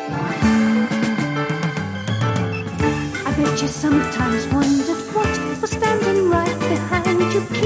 I bet you sometimes wondered what was standing right behind you.